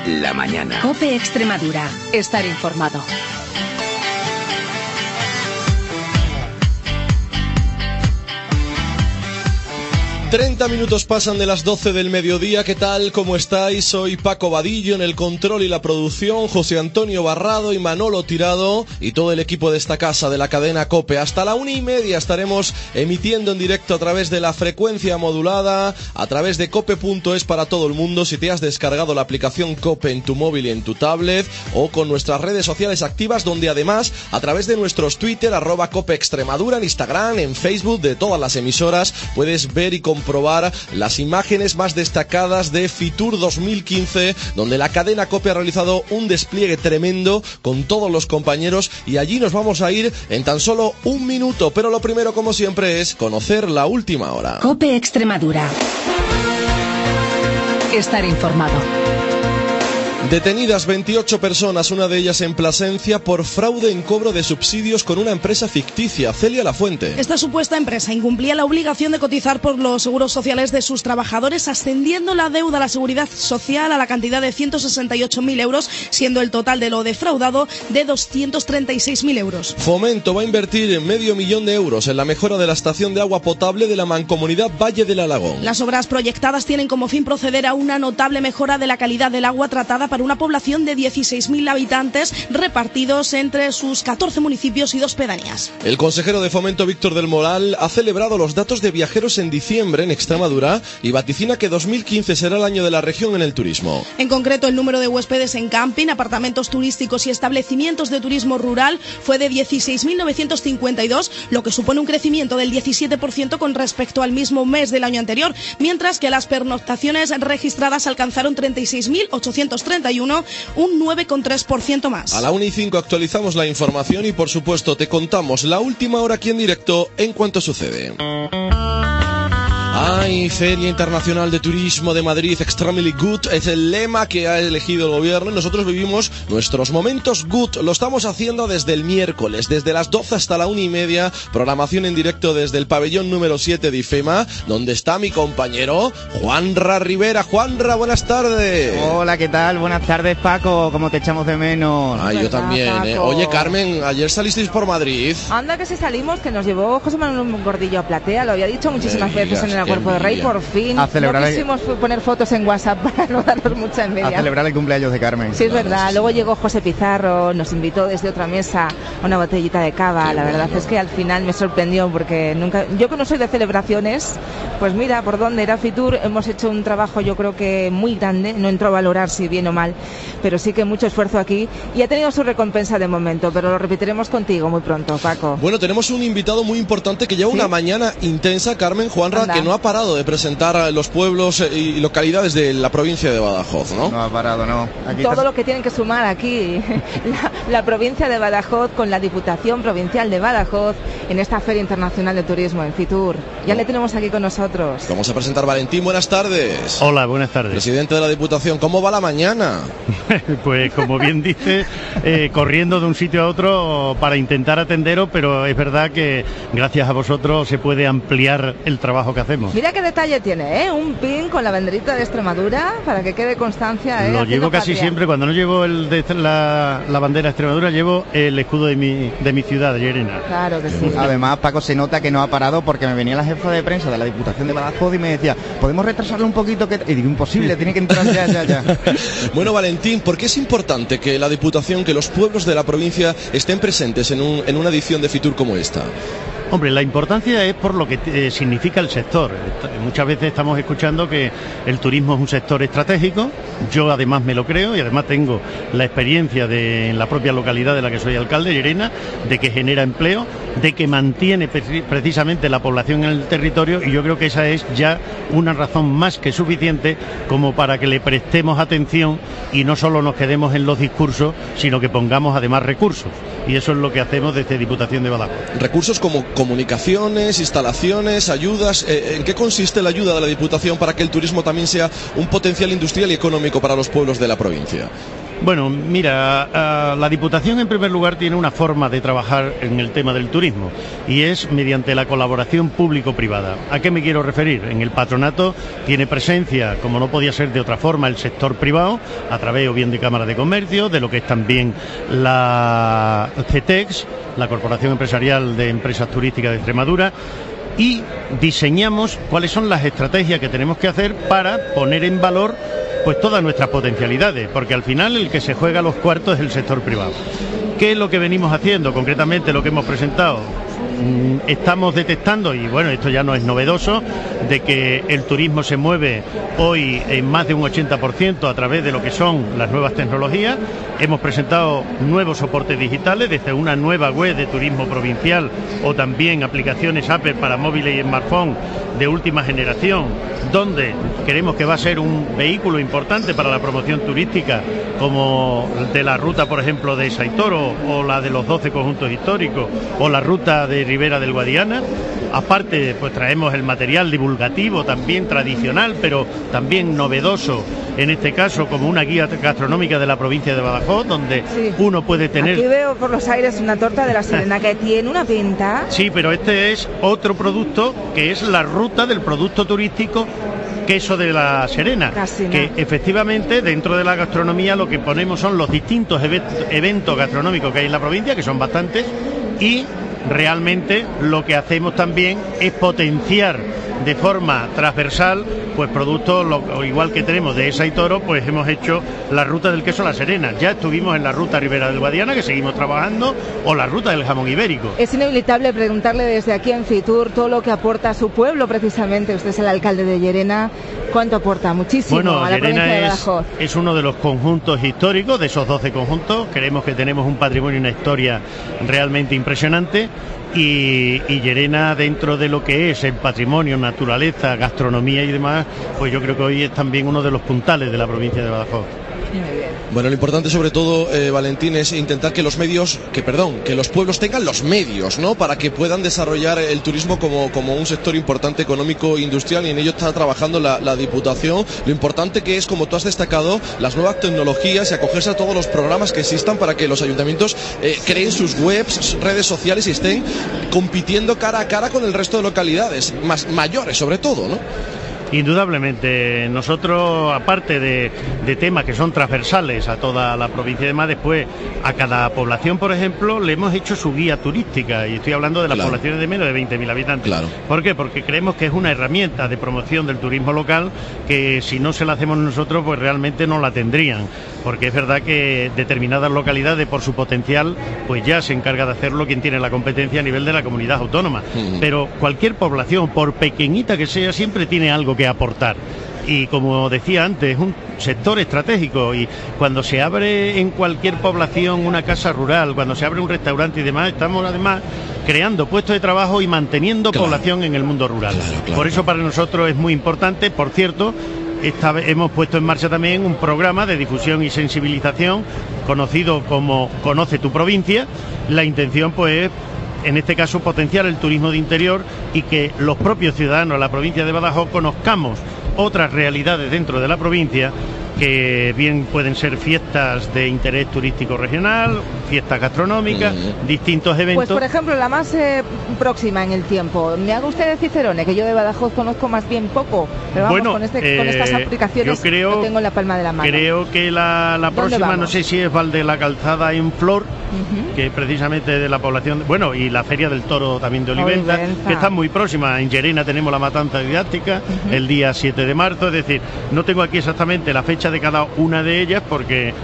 la mañana. COPE Extremadura. Estar informado. 30 minutos pasan de las 12 del mediodía. ¿Qué tal? ¿Cómo estáis? Soy Paco Vadillo en el control y la producción, José Antonio Barrado y Manolo Tirado y todo el equipo de esta casa de la cadena COPE. Hasta la 1:30 estaremos emitiendo en directo a través de la frecuencia modulada, a través de cope.es para todo el mundo. Si te has descargado la aplicación COPE en tu móvil y en tu tablet, o con nuestras redes sociales activas, donde además a través de nuestros Twitter, @COPE Extremadura, en Instagram, en Facebook, de todas las emisoras, puedes ver y comprobar las imágenes más destacadas de Fitur 2015, donde la cadena COPE ha realizado un despliegue tremendo con todos los compañeros, y allí nos vamos a ir en tan solo un minuto. Pero lo primero, como siempre, es conocer la última hora. COPE Extremadura. Estar informado. Detenidas 28 personas, una de ellas en Plasencia, por fraude en cobro de subsidios con una empresa ficticia. Celia Lafuente. Esta supuesta empresa incumplía la obligación de cotizar por los seguros sociales de sus trabajadores, ascendiendo la deuda a la seguridad social a la cantidad de 168.000 euros, siendo el total de lo defraudado de 236.000 euros. Fomento va a invertir medio millón de euros en la mejora de la estación de agua potable de la Mancomunidad Valle del Alagón. Las obras proyectadas tienen como fin proceder a una notable mejora de la calidad del agua tratada para una población de 16.000 habitantes repartidos entre sus 14 municipios y 2 pedanías. El consejero de Fomento, Víctor del Moral, ha celebrado los datos de viajeros en diciembre en Extremadura y vaticina que 2015 será el año de la región en el turismo. En concreto, el número de huéspedes en camping, apartamentos turísticos y establecimientos de turismo rural fue de 16.952, lo que supone un crecimiento del 17% con respecto al mismo mes del año anterior, mientras que las pernoctaciones registradas alcanzaron 36.831, un 9,3% más. A la 1:05 actualizamos la información y, por supuesto, te contamos la última hora aquí en directo en cuanto sucede. ¡Ay! Feria Internacional de Turismo de Madrid, Extremely Good, es el lema que ha elegido el gobierno. Nosotros vivimos nuestros momentos good. Lo estamos haciendo desde el miércoles, desde las 12 hasta la 1:30, programación en directo desde el pabellón número 7 de IFEMA, donde está mi compañero Juanra Rivera. Juanra, buenas tardes. Hola, ¿qué tal? Buenas tardes, Paco. ¿Cómo te echamos de menos? Ay, yo también, Oye, Carmen, ayer salisteis por Madrid. Anda que si salimos, que nos llevó José Manuel Gordillo a Platea, lo había dicho muchísimas veces en el Cuerpo de Rey, por fin. A celebrar, no quisimos poner fotos en WhatsApp para no darnos mucha envidia. A celebrar el cumpleaños de Carmen. Sí, es verdad. Luego llegó José Pizarro, nos invitó desde otra mesa a una botellita de cava. Qué la verdad es que al final me sorprendió, porque nunca, yo que no soy de celebraciones, pues mira, por dónde era Fitur, hemos hecho un trabajo yo creo que muy grande, no entró a valorar si bien o mal, pero sí que mucho esfuerzo aquí y ha tenido su recompensa de momento, pero lo repetiremos contigo muy pronto, Paco. Bueno, tenemos un invitado muy importante que lleva una mañana intensa, Carmen, Juanra, que no ha parado de presentar a los pueblos y localidades de la provincia de Badajoz, ¿no? No ha parado, no. Aquí todo lo que tienen que sumar aquí la provincia de Badajoz con la Diputación Provincial de Badajoz en esta Feria Internacional de Turismo en Fitur. Ya le tenemos aquí con nosotros. Vamos a presentar Valentín, buenas tardes. Hola, buenas tardes. Presidente de la Diputación, ¿cómo va la mañana? Pues como bien dice, corriendo de un sitio a otro para intentar atenderos, pero es verdad que gracias a vosotros se puede ampliar el trabajo que hacemos. Mira qué detalle tiene, un pin con la banderita de Extremadura para que quede constancia. Lo llevo casi siempre, cuando no llevo la bandera de Extremadura, llevo el escudo de mi ciudad, de Llerena. Claro que sí. Además, Paco, se nota que no ha parado, porque me venía la jefa de prensa de la Diputación de Badajoz y me decía, ¿podemos retrasarlo un poquito? Y digo, imposible, tiene que entrar ya. Bueno, Valentín, ¿por qué es importante que la Diputación, que los pueblos de la provincia estén presentes en una edición de Fitur como esta? Hombre, la importancia es por lo que significa el sector. Muchas veces estamos escuchando que el turismo es un sector estratégico. Yo además me lo creo y además tengo la experiencia en la propia localidad de la que soy alcalde, Llerena, de que genera empleo, de que mantiene precisamente la población en el territorio, y yo creo que esa es ya una razón más que suficiente como para que le prestemos atención y no solo nos quedemos en los discursos, sino que pongamos además recursos. Y eso es lo que hacemos desde Diputación de Badajoz. Recursos como comunicaciones, instalaciones, ayudas. ¿En qué consiste la ayuda de la Diputación para que el turismo también sea un potencial industrial y económico para los pueblos de la provincia? Bueno, mira, la Diputación en primer lugar tiene una forma de trabajar en el tema del turismo y es mediante la colaboración público-privada. ¿A qué me quiero referir? En el patronato tiene presencia, como no podía ser de otra forma, el sector privado, a través o bien de Cámara de Comercio, de lo que es también la CETEX, la Corporación Empresarial de Empresas Turísticas de Extremadura, y diseñamos cuáles son las estrategias que tenemos que hacer para poner en valor pues todas nuestras potencialidades, porque al final el que se juega los cuartos es el sector privado. ¿Qué es lo que venimos haciendo? Concretamente lo que hemos presentado. Estamos detectando, y bueno, esto ya no es novedoso, de que el turismo se mueve hoy en más de un 80% a través de lo que son las nuevas tecnologías. Hemos presentado nuevos soportes digitales, desde una nueva web de turismo provincial o también aplicaciones Apple para móviles y smartphone de última generación, donde creemos que va a ser un vehículo importante para la promoción turística, como de la ruta, por ejemplo, de Saitoro o la de los 12 conjuntos históricos o la ruta de Ribera del Guadiana. Aparte, pues traemos el material divulgativo también tradicional, pero también novedoso, en este caso como una guía gastronómica de la provincia de Badajoz, donde uno puede tener... Aquí veo por los aires una torta de la Serena que tiene una pinta. Sí, pero este es otro producto que es la ruta del producto turístico Queso de la Serena, que efectivamente dentro de la gastronomía lo que ponemos son los distintos eventos gastronómicos que hay en la provincia, que son bastantes, y realmente lo que hacemos también es potenciar de forma transversal pues productos, igual que tenemos de Esa y Toro, pues hemos hecho la ruta del queso La Serena. Ya estuvimos en la ruta Ribera del Guadiana, que seguimos trabajando, o la ruta del jamón ibérico. Es inevitable preguntarle desde aquí en Fitur todo lo que aporta a su pueblo, precisamente. Usted es el alcalde de Llerena. ¿Cuánto aporta? Muchísimo a la provincia de Badajoz. Es uno de los conjuntos históricos, de esos 12 conjuntos. Creemos que tenemos un patrimonio y una historia realmente impresionante. Y Llerena, dentro de lo que es el patrimonio, naturaleza, gastronomía y demás, pues yo creo que hoy es también uno de los puntales de la provincia de Badajoz. Bueno, lo importante sobre todo, Valentín, es intentar que los pueblos tengan los medios, ¿no? Para que puedan desarrollar el turismo como un sector importante económico e industrial, y en ello está trabajando la Diputación. Lo importante que es, como tú has destacado, las nuevas tecnologías y acogerse a todos los programas que existan para que los ayuntamientos creen sus webs, redes sociales y estén compitiendo cara a cara con el resto de localidades, mayores sobre todo, ¿no? Indudablemente, nosotros, aparte de temas que son transversales a toda la provincia y demás, después a cada población, por ejemplo, le hemos hecho su guía turística, y estoy hablando de las poblaciones de menos de 20.000 habitantes. Claro. ¿Por qué? Porque creemos que es una herramienta de promoción del turismo local que si no se la hacemos nosotros, pues realmente no la tendrían. Porque es verdad que determinadas localidades, por su potencial, pues ya se encarga de hacerlo quien tiene la competencia a nivel de la comunidad autónoma. Pero cualquier población, por pequeñita que sea, siempre tiene algo que aportar. Y como decía antes, es un sector estratégico, y cuando se abre en cualquier población una casa rural, cuando se abre un restaurante y demás, estamos además creando puestos de trabajo y manteniendo población en el mundo rural. Por eso para nosotros es muy importante. Por cierto, hemos puesto en marcha también un programa de difusión y sensibilización conocido como Conoce tu provincia. La intención, pues, en este caso, potenciar el turismo de interior y que los propios ciudadanos de la provincia de Badajoz conozcamos otras realidades dentro de la provincia, que bien pueden ser fiestas de interés turístico regional, fiestas gastronómicas, distintos eventos. Pues, por ejemplo, la más próxima en el tiempo, me haga usted de Cicerone, que yo de Badajoz conozco más bien poco, pero vamos, con estas aplicaciones lo tengo en la palma de la mano. Creo que la próxima, vamos? no sé si es Valde la Calzada en Flor, que precisamente de la población, bueno, y la Feria del Toro también de Olivenza, que está muy próxima. En Llerena tenemos la matanza didáctica el día 7 de marzo, es decir, no tengo aquí exactamente la fecha de cada una de ellas, porque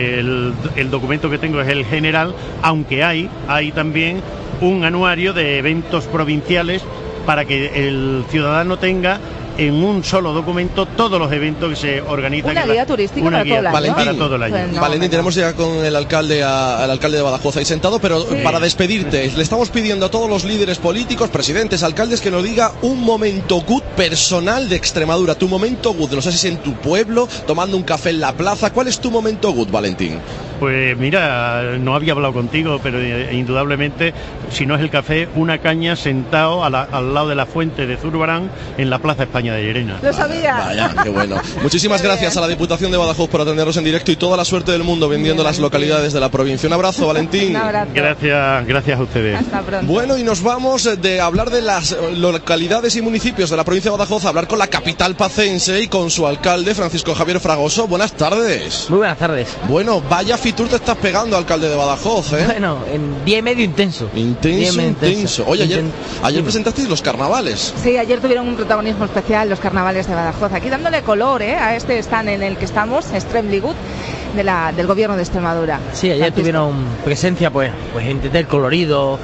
el documento que tengo es el general, aunque hay también un anuario de eventos provinciales para que el ciudadano tenga en un solo documento todos los eventos que se organizan. Una guía turística para todo el año. Para todo el año. Valentín, tenemos ya con el alcalde al alcalde de Badajoz ahí sentado, pero para despedirte, le estamos pidiendo a todos los líderes políticos, presidentes, alcaldes, que nos diga un momento good personal de Extremadura, tu momento good. No sé si es en tu pueblo, tomando un café en la plaza. ¿Cuál es tu momento good, Valentín? Pues mira, no había hablado contigo, pero indudablemente, si no es el café, una caña sentado al lado de la fuente de Zurbarán en la Plaza Española. niña de Llerena. Lo sabía. Vaya, qué bueno. Muchísimas gracias a la Diputación de Badajoz por atendernos en directo y toda la suerte del mundo vendiendo las localidades de la provincia. Un abrazo, Valentín. Un abrazo. Gracias a ustedes. Hasta pronto. Bueno, y nos vamos de hablar de las localidades y municipios de la provincia de Badajoz a hablar con la capital pacense y con su alcalde, Francisco Javier Fragoso. Buenas tardes. Muy buenas tardes. Bueno, vaya Fitur te estás pegando, alcalde de Badajoz, ¿eh? Bueno, en día y medio intenso. Intenso. Oye, ayer presentasteis los carnavales. Sí, ayer tuvieron un protagonismo especial los carnavales de Badajoz. Aquí dándole color a este stand en el que estamos, Extremely Good, del gobierno de Extremadura. Sí, ayer tuvieron presencia, pues el colorido,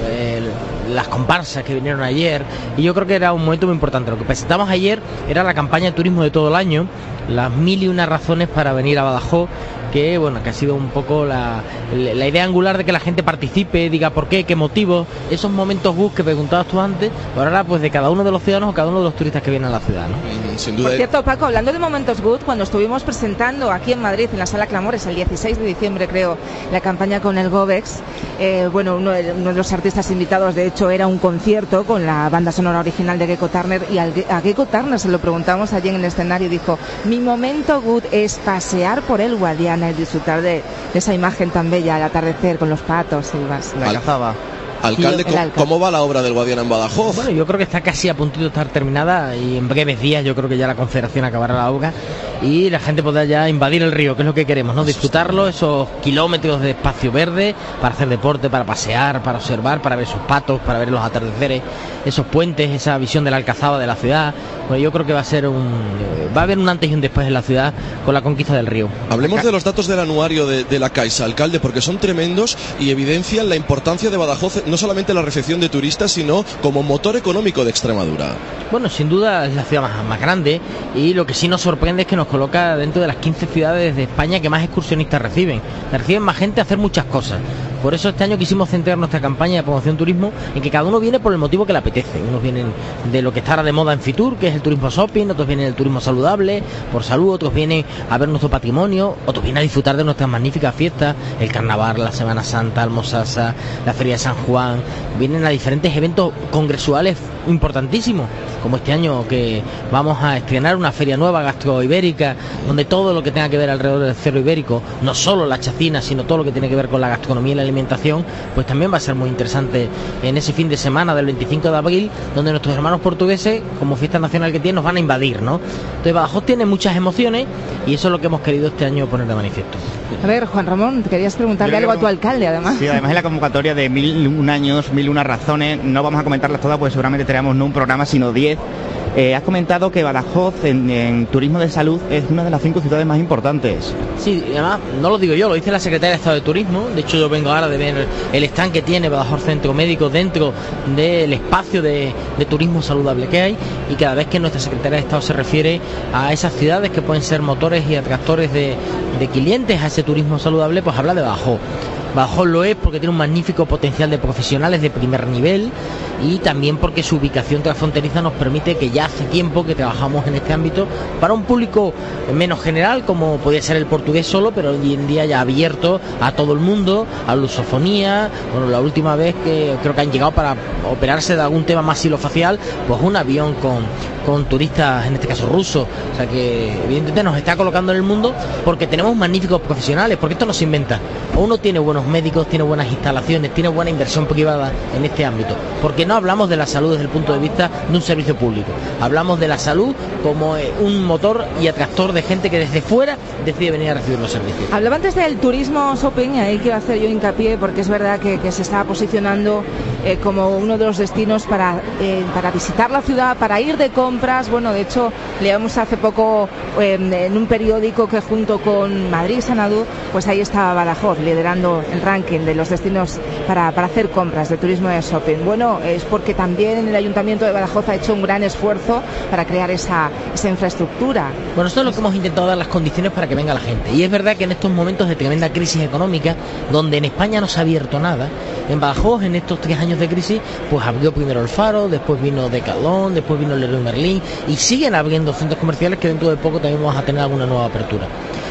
las comparsas que vinieron ayer, y yo creo que era un momento muy importante. Lo que presentamos ayer era la campaña de turismo de todo el año, las 1001 razones para venir a Badajoz, que ha sido un poco la idea angular de que la gente participe, diga por qué motivo, esos momentos que preguntabas tú antes, pero ahora pues de cada uno de los ciudadanos o cada uno de los turistas que vienen a la ciudad, ¿no? Sin duda. Por cierto, Paco, hablando de momentos good, cuando estuvimos presentando aquí en Madrid, en la Sala Clamores, el 16 de diciembre creo, la campaña con el Gobex, uno de los artistas invitados de hecho era un concierto con la banda sonora original de Gecko Turner, y a Gecko Turner se lo preguntamos allí en el escenario y dijo: mi momento good es pasear por el Guadiana y disfrutar de esa imagen tan bella al atardecer con los patos y demás. La cazaba. Alcalde, ¿cómo va la obra del Guadiana en Badajoz? Bueno, yo creo que está casi a puntito de estar terminada y en breves días yo creo que ya la Confederación acabará la obra y la gente podrá ya invadir el río, que es lo que queremos, ¿no? Disfrutarlo, esos kilómetros de espacio verde para hacer deporte, para pasear, para observar, para ver esos patos, para ver los atardeceres, esos puentes, esa visión de la Alcazaba de la ciudad. Bueno, yo creo que va a haber un antes y un después en la ciudad con la conquista del río. Hablemos de los datos del anuario de la Caixa, alcalde, porque son tremendos y evidencian la importancia de Badajoz, no solamente la recepción de turistas, sino como motor económico de Extremadura. Bueno, sin duda es la ciudad más grande, y lo que sí nos sorprende es que nos coloca dentro de las 15 ciudades de España que más excursionistas reciben. Reciben más gente a hacer muchas cosas. Por eso este año quisimos centrar nuestra campaña de promoción turismo en que cada uno viene por el motivo que le apetece. Unos vienen de lo que está ahora de moda en Fitur, que es el turismo shopping, otros vienen del turismo saludable, por salud, otros vienen a ver nuestro patrimonio, otros vienen a disfrutar de nuestras magníficas fiestas, el carnaval, la Semana Santa, Almosasa, la Feria de San Juan. Vienen a diferentes eventos congresuales importantísimos, como este año que vamos a estrenar una feria nueva gastroibérica, donde todo lo que tenga que ver alrededor del cerro ibérico, no solo la chacina, sino todo lo que tiene que ver con la gastronomía y la alimentación, pues también va a ser muy interesante en ese fin de semana del 25 de abril, donde nuestros hermanos portugueses, como fiesta nacional que tienen, nos van a invadir, ¿no? Entonces Badajoz tiene muchas emociones y eso es lo que hemos querido este año poner de manifiesto. A ver, Juan Ramón, te querías preguntarle algo a tu alcalde, además. Sí, además en la convocatoria de 1001 años, 1001 razones, no vamos a comentarlas todas, pues seguramente tenemos no un programa, sino 10. Has comentado que Badajoz en turismo de salud es una de las 5 ciudades más importantes. Sí, además no lo digo yo, lo dice la Secretaria de Estado de Turismo. De hecho yo vengo ahora de ver el stand que tiene Badajoz Centro Médico dentro del espacio de turismo saludable que hay, y cada vez que nuestra Secretaria de Estado se refiere a esas ciudades que pueden ser motores y atractores de clientes a ese turismo saludable, pues habla de Badajoz. Badajoz lo es porque tiene un magnífico potencial de profesionales de primer nivel, y también porque su ubicación transfronteriza nos permite que ya hace tiempo que trabajamos en este ámbito para un público menos general, como podía ser el portugués solo, pero hoy en día ya abierto a todo el mundo, a lusofonía. Bueno, la última vez que creo que han llegado para operarse de algún tema maxilofacial, pues un avión con turistas, en este caso rusos. O sea que evidentemente nos está colocando en el mundo porque tenemos magníficos profesionales, porque esto no se inventa. Uno tiene buenos médicos, tiene buenas instalaciones, tiene buena inversión privada en este ámbito, porque no hablamos de la salud desde el punto de vista de un servicio público, hablamos de la salud como un motor y atractor de gente que desde fuera decide venir a recibir los servicios. Hablaba antes del turismo shopping, ahí quiero hacer yo hincapié porque es verdad que se está posicionando como uno de los destinos para visitar la ciudad, para ir de compras. Bueno, de hecho leíamos hace poco en un periódico que junto con Madrid Sanadú, pues ahí estaba Badajoz liderando el ranking de los destinos para hacer compras de turismo de shopping. Bueno, es porque también el Ayuntamiento de Badajoz ha hecho un gran esfuerzo para crear esa infraestructura. Bueno, esto es lo que hemos intentado dar las condiciones para que venga la gente. Y es verdad que en estos momentos de tremenda crisis económica, donde en España no se ha abierto nada, en Badajoz, en estos 3 años de crisis, pues abrió primero el Faro, después vino Decathlon, después vino el Leroy Merlin, y siguen abriendo centros comerciales que dentro de poco también vamos a tener alguna nueva apertura.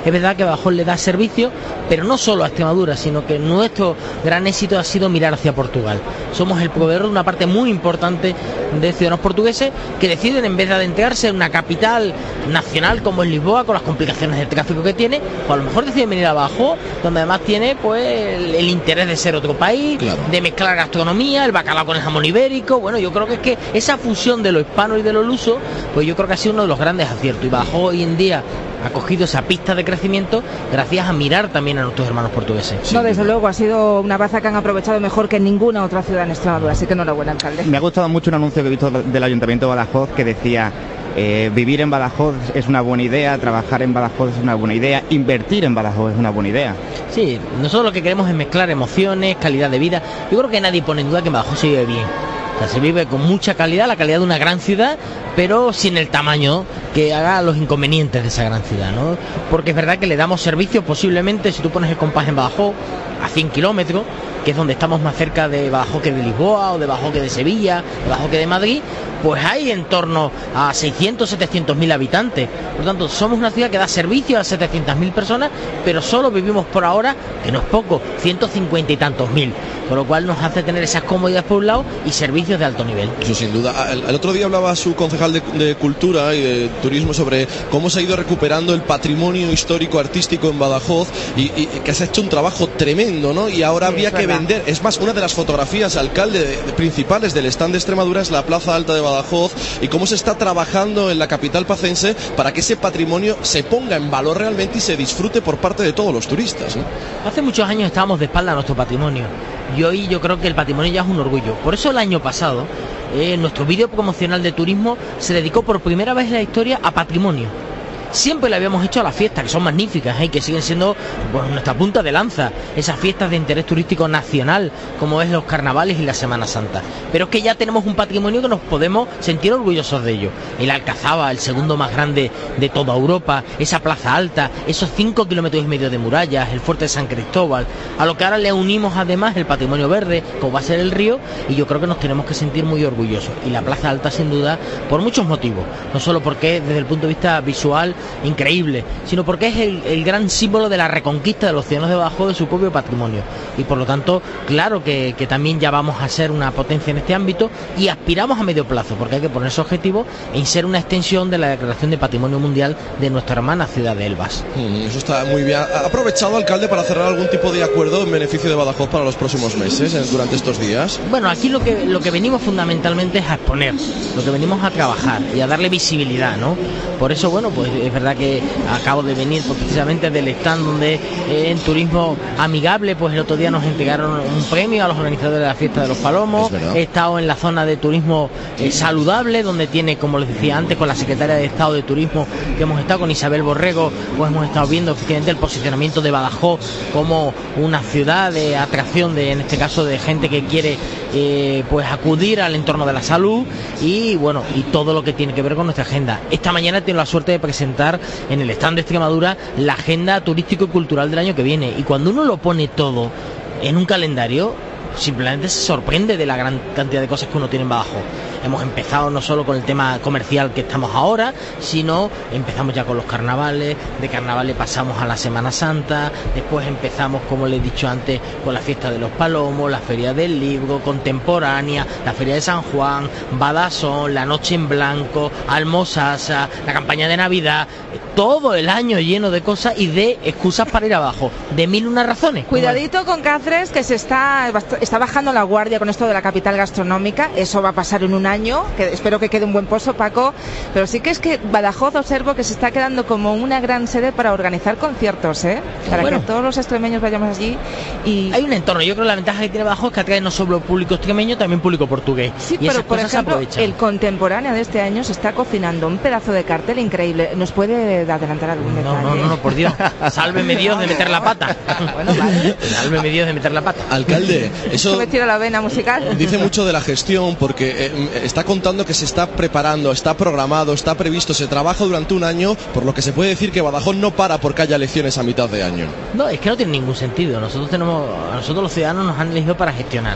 Es verdad que Badajoz le da servicio, pero no solo a Extremadura, sino que nuestro gran éxito ha sido mirar hacia Portugal. Somos el proveedor de una parte muy importante de ciudadanos portugueses que deciden, en vez de adentrarse en una capital nacional como es Lisboa, con las complicaciones del tráfico que tiene, pues a lo mejor deciden venir a Badajoz, donde además tiene pues el interés de ser otro país, claro, de mezclar gastronomía, el bacalao con el jamón ibérico. Bueno, yo creo que es que esa fusión de lo hispano y de lo luso, pues yo creo que ha sido uno de los grandes aciertos, y Badajoz hoy en día ha cogido esa pista de crecimiento gracias a mirar también a nuestros hermanos portugueses. No, desde luego, ha sido una baza que han aprovechado mejor que ninguna otra ciudad en Extremadura, así que enhorabuena, alcalde. Me ha gustado mucho un anuncio que he visto del Ayuntamiento de Badajoz que decía: vivir en Badajoz es una buena idea, trabajar en Badajoz es una buena idea, invertir en Badajoz es una buena idea. Sí, nosotros lo que queremos es mezclar emociones, calidad de vida. Yo creo que nadie pone en duda que en Badajoz se vive bien. O sea, se vive con mucha calidad, la calidad de una gran ciudad, pero sin el tamaño que haga los inconvenientes de esa gran ciudad, ¿no? Porque es verdad que le damos servicios, posiblemente, si tú pones el compás en Badajoz, a 100 kilómetros, que es donde estamos más cerca de Badajoz que de Lisboa, o de Badajoz que de Sevilla, de Badajoz que de Madrid, pues hay en torno a 600, 700.000 habitantes. Por tanto, somos una ciudad que da servicio a 700.000 personas, pero solo vivimos por ahora, que no es poco, 150 y tantos mil, con lo cual nos hace tener esas comodidades por un lado y servicios de alto nivel. Eso sin duda. El otro día hablaba su concejal de Cultura y de Turismo sobre cómo se ha ido recuperando el patrimonio histórico artístico en Badajoz y que se ha hecho un trabajo tremendo, ¿no? Y ahora habría que vender. Es más, una de las fotografías, alcalde, principales del stand de Extremadura es la Plaza Alta de Badajoz, y cómo se está trabajando en la capital pacense para que ese patrimonio se ponga en valor realmente y se disfrute por parte de todos los turistas, ¿no? Hace muchos años estábamos de espalda a nuestro patrimonio, y hoy yo creo que el patrimonio ya es un orgullo. Por eso el año pasado nuestro vídeo promocional de turismo se dedicó por primera vez en la historia a patrimonio. Siempre le habíamos hecho a las fiestas, que son magníficas, y que siguen siendo pues nuestra punta de lanza, esas fiestas de interés turístico nacional, como es los carnavales y la Semana Santa. Pero es que ya tenemos un patrimonio que nos podemos sentir orgullosos de ello. El Alcazaba, el segundo más grande de toda Europa, esa Plaza Alta, esos 5,5 kilómetros de murallas, el Fuerte de San Cristóbal, a lo que ahora le unimos además el patrimonio verde, como va a ser el río, y yo creo que nos tenemos que sentir muy orgullosos. Y la Plaza Alta, sin duda, por muchos motivos, no solo porque desde el punto de vista visual increíble, sino porque es el gran símbolo de la reconquista de los ciudadanos de Badajoz de su propio patrimonio, y por lo tanto, claro que también ya vamos a ser una potencia en este ámbito, y aspiramos a medio plazo, porque hay que ponerse objetivo en ser una extensión de la Declaración de Patrimonio Mundial de nuestra hermana ciudad de Elvas. Eso está muy bien. ¿Ha aprovechado, alcalde, para cerrar algún tipo de acuerdo en beneficio de Badajoz para los próximos meses, durante estos días? Bueno, aquí lo que venimos fundamentalmente es a exponer, lo que venimos a trabajar y a darle visibilidad, ¿no? Por eso, bueno, pues es verdad que acabo de venir pues, precisamente del stand donde en turismo amigable, pues el otro día nos entregaron un premio a los organizadores de la fiesta de los Palomos. He estado en la zona de turismo saludable, donde tiene, como les decía antes, con la secretaria de Estado de Turismo, que hemos estado con Isabel Borrego, pues hemos estado viendo efectivamente el posicionamiento de Badajoz como una ciudad de atracción, en este caso de gente que quiere pues acudir al entorno de la salud, y bueno, y todo lo que tiene que ver con nuestra agenda. Esta mañana tengo la suerte de presentar en el stand de Extremadura la agenda turístico y cultural del año que viene, y cuando uno lo pone todo en un calendario, simplemente se sorprende de la gran cantidad de cosas que uno tiene en Badajoz. Hemos empezado no solo con el tema comercial que estamos ahora, sino empezamos ya con los carnavales, de carnavales pasamos a la Semana Santa, después empezamos, como les he dicho antes, con la fiesta de los Palomos, la Feria del Libro contemporánea, la Feria de San Juan, Badasón, la Noche en Blanco, Almosasa, la campaña de Navidad, todo el año lleno de cosas y de excusas para ir abajo, de 1001 razones. Cuidadito con Cáceres, que se está bajando la guardia con esto de la capital gastronómica. Eso va a pasar en un año, que espero que quede un buen pozo, Paco, pero sí que es que Badajoz observo que se está quedando como una gran sede para organizar conciertos, para que todos los extremeños vayamos allí. Y hay un entorno, yo creo que la ventaja que tiene Badajoz es que atrae no solo público extremeño, también público portugués. Sí, y pero por ejemplo, el contemporáneo de este año se está cocinando un pedazo de cartel increíble. ¿Nos puede adelantar algún detalle? No, por Dios, sálveme Dios de meter la pata. Bueno, vale. Sálveme Dios de meter la pata. Alcalde, eso me tiro la vena musical. Dice mucho de la gestión, porque está contando que se está preparando, está programado, está previsto, se trabaja durante un año, por lo que se puede decir que Badajoz no para porque haya elecciones a mitad de año. No, es que no tiene ningún sentido. A nosotros los ciudadanos nos han elegido para gestionar.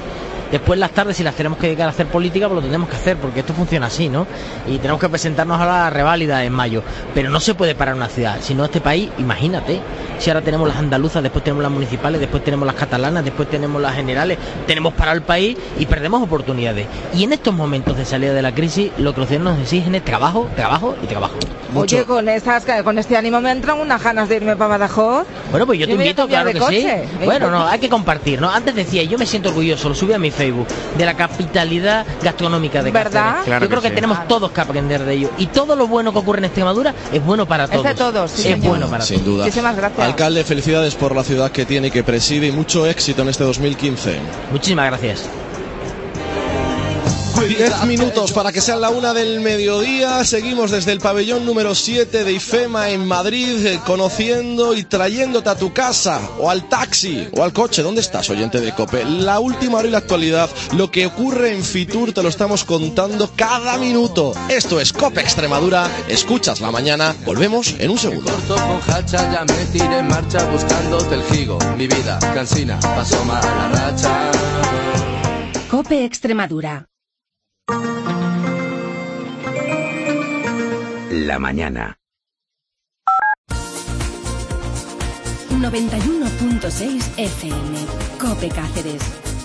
Después las tardes, si las tenemos que dedicar a hacer política, pues lo tenemos que hacer, porque esto funciona así, ¿no? Y tenemos que presentarnos a la reválida en mayo. Pero no se puede parar una ciudad, si no este país, imagínate, si ahora tenemos las andaluzas, después tenemos las municipales, después tenemos las catalanas, después tenemos las generales, tenemos parado el país y perdemos oportunidades. Y en estos momentos de salida de la crisis, lo que los ciudadanos nos exigen es trabajo, trabajo y trabajo. Mucho. Oye, con este ánimo me entran unas ganas de irme para Badajoz. Bueno, pues yo te invito, claro que sí. Bueno, no, hay que compartir, ¿no? Antes decía, yo me siento orgulloso, lo subí a mi Facebook, de la capitalidad gastronómica de Cáceres. ¿Verdad? Claro yo creo que sí. tenemos todos que aprender de ello. Y todo lo bueno que ocurre en Extremadura es bueno para todos. Es de todos, sí, es señor. bueno para Sin todos. duda. Muchísimas gracias. Alcalde, felicidades por la ciudad que tiene y que preside y mucho éxito en este 2015. Muchísimas gracias. 10 minutos para que sean la 1 del mediodía. Seguimos desde el pabellón número 7 de IFEMA en Madrid, conociendo y trayéndote a tu casa, o al taxi, o al coche. ¿Dónde estás, oyente de COPE? La última hora y la actualidad, lo que ocurre en Fitur, te lo estamos contando cada minuto. Esto es COPE Extremadura. Escuchas la mañana. Volvemos en un segundo. Corto con hacha, ya me tiré en marcha buscándote el gigo. Mi vida cansina, pasó mala racha. COPE Extremadura. La mañana. 91.6 FM. COPE Cáceres.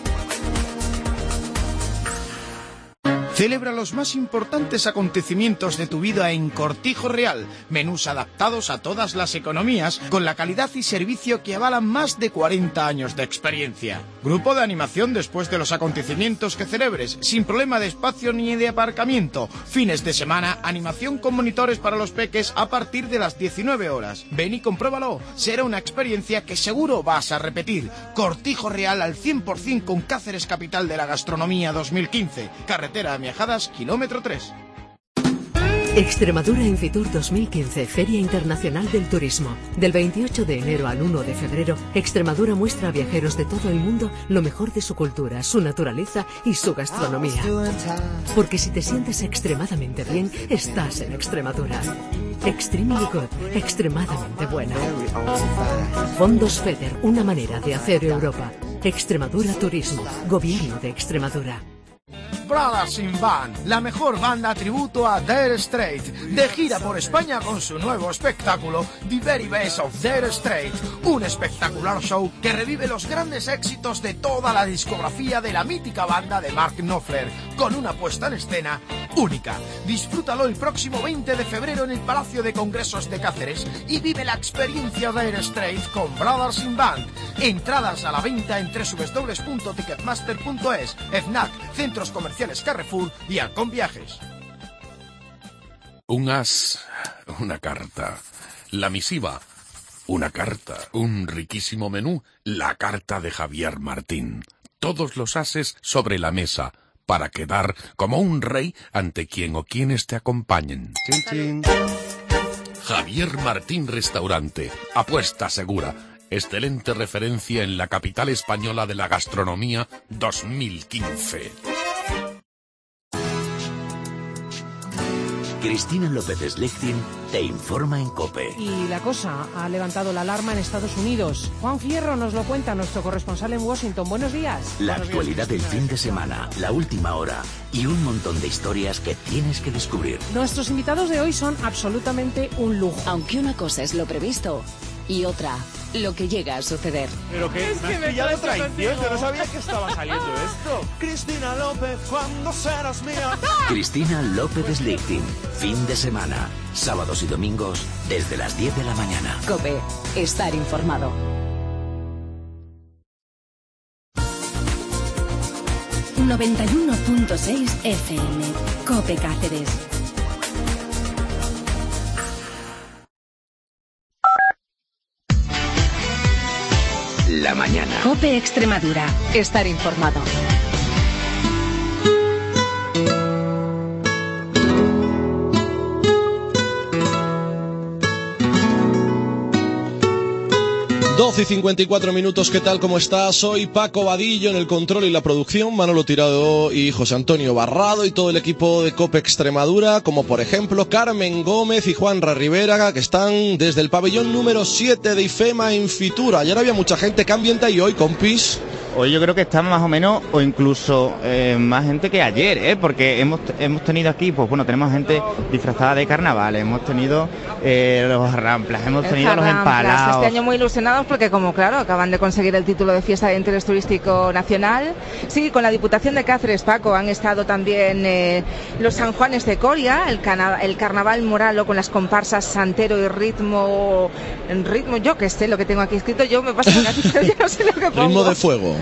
Celebra los más importantes acontecimientos de tu vida en Cortijo Real. Menús adaptados a todas las economías, con la calidad y servicio que avalan más de 40 años de experiencia. Grupo de animación después de los acontecimientos que celebres, sin problema de espacio ni de aparcamiento. Fines de semana, animación con monitores para los peques a partir de las 19 horas. Ven y compruébalo. Será una experiencia que seguro vas a repetir. Cortijo Real al 100% con Cáceres, capital de la gastronomía 2015. Carretera Miajadas, kilómetro 3. Extremadura en Fitur 2015, Feria Internacional del Turismo. Del 28 de enero al 1 de febrero, Extremadura muestra a viajeros de todo el mundo lo mejor de su cultura, su naturaleza y su gastronomía. Porque si te sientes extremadamente bien, estás en Extremadura. Extremely good, extremadamente buena. Fondos FEDER, una manera de hacer Europa. Extremadura Turismo, Gobierno de Extremadura. Brothers in Band, la mejor banda tributo a Dire Straits, de gira por España con su nuevo espectáculo The Very Best of Dire Straits, un espectacular show que revive los grandes éxitos de toda la discografía de la mítica banda de Mark Knopfler, con una puesta en escena única. Disfrútalo el próximo 20 de febrero en el Palacio de Congresos de Cáceres y vive la experiencia Dire Straits con Brothers in Band. Entradas a la venta en www.ticketmaster.es, FNAC, centros comerciales Carrefour y Halcón Viajes. Un as, una carta. La misiva, una carta. Un riquísimo menú, la carta de Javier Martín. Todos los ases sobre la mesa, para quedar como un rey ante quien o quienes te acompañen. Chin, chin. Javier Martín Restaurante, apuesta segura. Excelente referencia en la capital española de la gastronomía 2015. Cristina López Slichting te informa en COPE. Y la cosa ha levantado la alarma en Estados Unidos. Juan Fierro nos lo cuenta, nuestro corresponsal en Washington. Buenos días. La actualidad del fin de semana, la última hora y un montón de historias que tienes que descubrir. Nuestros invitados de hoy son absolutamente un lujo. Aunque una cosa es lo previsto y otra lo que llega a suceder. Pero que es me has pillado traición, yo no sabía que estaba saliendo esto. Cristina López, ¿cuándo serás mía? Cristina López Slichting, fin de semana, sábados y domingos desde las 10 de la mañana. COPE, estar informado. ...91.6 FM, COPE Cáceres. La mañana. COPE Extremadura. Estar informado. Y 54 minutos, ¿qué tal? ¿Cómo estás? Soy Paco Vadillo en el control y la producción, Manolo Tirado y José Antonio Barrado y todo el equipo de COPE Extremadura, como por ejemplo Carmen Gómez y Juanra Rivera, que están desde el pabellón número 7 de IFEMA en Fitur. Ayer había mucha gente. ¿Qué ambiente hay hoy, compis? Hoy yo creo que está más o menos, o incluso más gente que ayer, porque hemos tenido aquí, pues bueno, tenemos gente disfrazada de carnaval, hemos tenido los ramplas, hemos tenido los empalados. Este año muy ilusionados porque, como claro, acaban de conseguir el título de fiesta de interés turístico nacional. Sí, con la Diputación de Cáceres, Paco, han estado también los San Juanes de Coria, el carnaval moralo con las comparsas Santero y ritmo, yo que sé lo que tengo aquí escrito, yo me paso una yo no sé lo que pongo. Ritmo de fuego.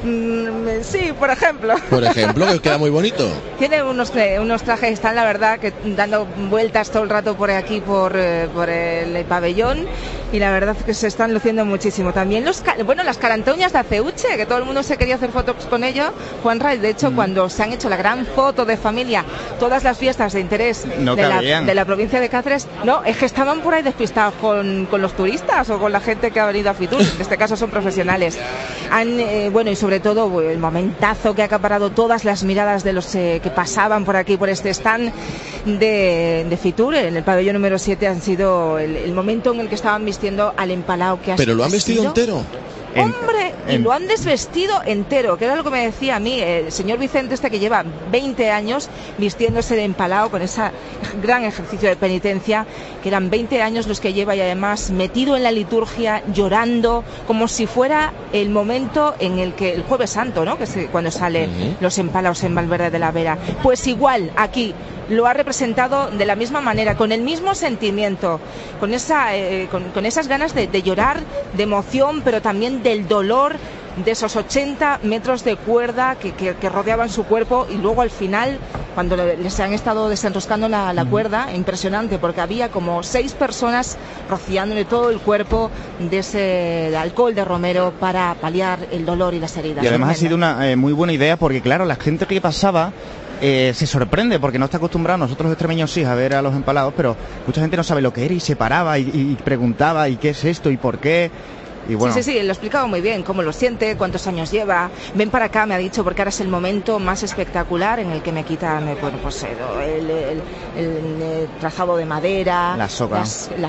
Sí, por ejemplo. Por ejemplo, que queda muy bonito. Tiene unos trajes, están la verdad que dando vueltas todo el rato por aquí, por el pabellón, y la verdad es que se están luciendo muchísimo. También las carantoñas de Aceuche, que todo el mundo se quería hacer fotos con ello. Juanra, de hecho, cuando se han hecho la gran foto de familia, todas las fiestas de interés de la provincia de Cáceres, no, es que estaban por ahí despistados con los turistas o con la gente que ha venido a Fitur, en este caso son profesionales. Y sobre todo el momentazo que ha acaparado todas las miradas de los que pasaban por aquí, por este stand de Fitur, en el pabellón número 7, han sido el momento en el que estaban vistiendo al empalao que ha ¿Pero lo han vestido entero? Hombre, y lo han desvestido entero, que era lo que me decía a mí el señor Vicente, que lleva 20 años vistiéndose de empalao con ese gran ejercicio de penitencia, que eran 20 años los que lleva, y además metido en la liturgia, llorando, como si fuera el momento en el que el Jueves Santo, ¿no?, cuando salen los empalaos en Valverde de la Vera. Pues igual, aquí lo ha representado de la misma manera, con el mismo sentimiento, con esas ganas de llorar, de emoción, pero también del dolor de esos 80 metros de cuerda que rodeaban su cuerpo, y luego al final, cuando les han estado desenroscando la cuerda, impresionante, porque había como 6 personas rociándole todo el cuerpo de ese alcohol de romero para paliar el dolor y las heridas. Y además ha sido una muy buena idea, porque claro, la gente que pasaba se sorprende porque no está acostumbrado, nosotros extremeños sí, a ver a los empalados, pero mucha gente no sabe lo que era y se paraba y preguntaba, ¿y qué es esto? ¿Y por qué? Y bueno. Sí, lo he explicado muy bien, cómo lo siente, cuántos años lleva. Ven para acá, me ha dicho, porque ahora es el momento más espectacular en el que me quitan el trazado de madera, la soga,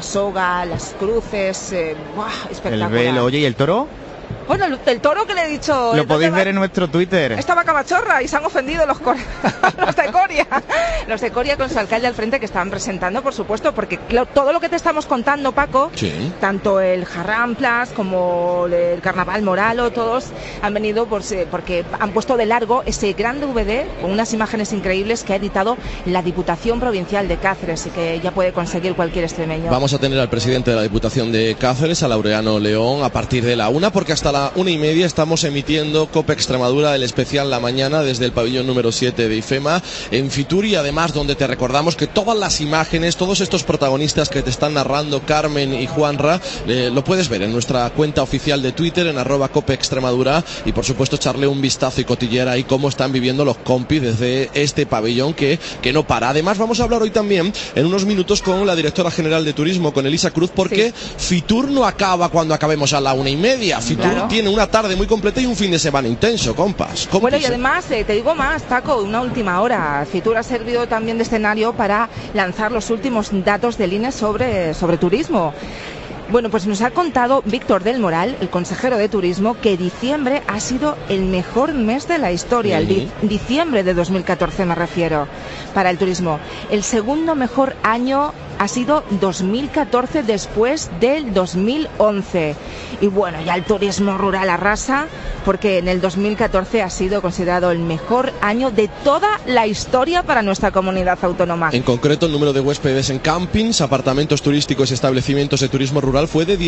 las cruces, espectacular. El velo. Oye, ¿y el toro? Bueno, el toro que le he dicho... Lo podéis ver en nuestro Twitter. Estaba camachorra y se han ofendido los de Coria. Los de Coria con su alcalde al frente, que estaban presentando, por supuesto, porque todo lo que te estamos contando, Paco, sí, tanto el Jarramplas como el Carnaval Moralo, todos han venido porque han puesto de largo ese gran DVD con unas imágenes increíbles que ha editado la Diputación Provincial de Cáceres y que ya puede conseguir cualquier extremeño. Vamos a tener al presidente de la Diputación de Cáceres, a Laureano León, a partir de la 1, porque hasta la 1:30 estamos emitiendo COPE Extremadura, el especial La Mañana, desde el pabellón número 7 de IFEMA en Fitur, y además donde te recordamos que todas las imágenes, todos estos protagonistas que te están narrando Carmen y Juanra, lo puedes ver en nuestra cuenta oficial de Twitter, en @COPE Extremadura, y por supuesto echarle un vistazo y cotillear ahí cómo están viviendo los compis desde este pabellón que no para. Además vamos a hablar hoy también en unos minutos con la directora general de turismo, con Elisa Cruz, porque Fitur no acaba cuando acabemos a la 1:30. Fitur tiene una tarde muy completa y un fin de semana intenso, compis. Bueno, y además, te digo más, Paco, una última hora. Fitur ha servido también de escenario para lanzar los últimos datos del INE sobre turismo. Bueno, pues nos ha contado Víctor del Moral, el consejero de Turismo, que diciembre ha sido el mejor mes de la historia, el diciembre de 2014 me refiero, para el turismo. El segundo mejor año ha sido 2014 después del 2011. Y bueno, ya el turismo rural arrasa, porque en el 2014 ha sido considerado el mejor año de toda la historia para nuestra comunidad autónoma. En concreto, el número de huéspedes en campings, apartamentos turísticos y establecimientos de turismo rural fue de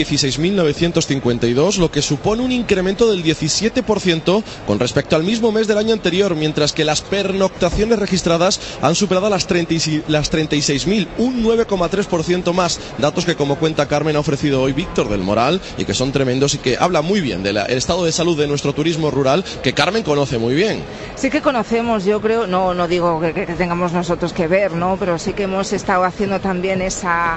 16.952, lo que supone un incremento del 17% con respecto al mismo mes del año anterior, mientras que las pernoctaciones registradas han superado las 36.000, un 9,3% más, datos que, como cuenta Carmen, ha ofrecido hoy Víctor del Moral y que son tremendos y que habla muy bien del estado de salud de nuestro turismo rural, que Carmen conoce muy bien. Sí que conocemos, yo creo, no digo que tengamos nosotros que ver, ¿no?, pero sí que hemos estado haciendo también esa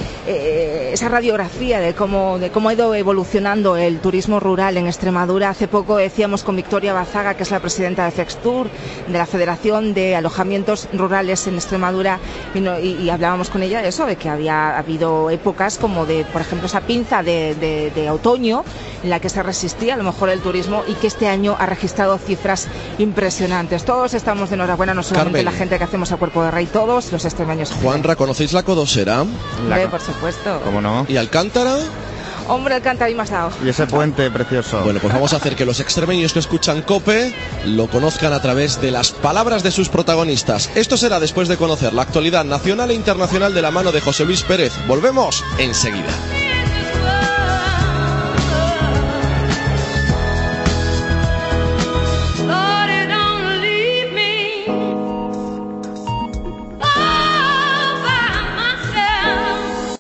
radiografía de cómo ha ido evolucionando el turismo rural en Extremadura. Hace poco decíamos con Victoria Bazaga, que es la presidenta de Fextur, de la Federación de Alojamientos Rurales en Extremadura, y hablábamos con ella de eso, de que había habido épocas como de, por ejemplo, esa pinza de otoño en la que se resistía a lo mejor el turismo y que este año ha registrado cifras impresionantes. Todos estamos de enhorabuena, no solamente Carmen, la gente que hacemos a Cuerpo de Rey, todos los extremeños. Juanra, ¿conocéis la Codosera? Hombre, por supuesto. ¿Cómo no? ¿Y Alcántara? Hombre, Alcántara, ahí me has dado. Y ese puente precioso. Bueno, pues vamos a hacer que los extremeños que escuchan COPE lo conozcan a través de las palabras de sus protagonistas. Esto será después de conocer la actualidad nacional e internacional de la mano de José Luis Pérez. Volvemos enseguida.